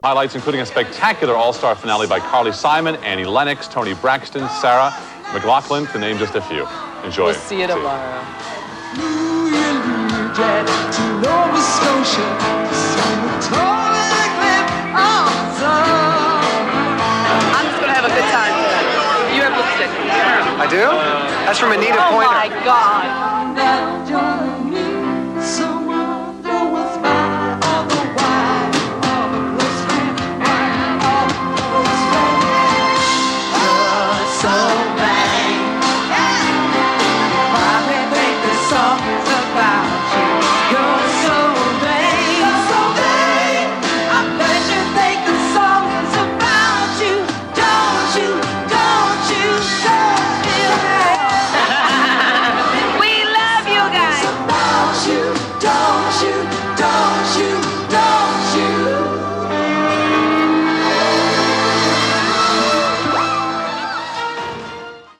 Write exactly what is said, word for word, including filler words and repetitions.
Highlights including a spectacular all-star finale by Carly Simon, Annie Lennox, Toni Braxton, Sarah McLachlan, to name just a few. Enjoy. We'll see you tomorrow. I'm just gonna have a good time today. You have lipstick. I do? That's from Anita Oh Pointer. my God.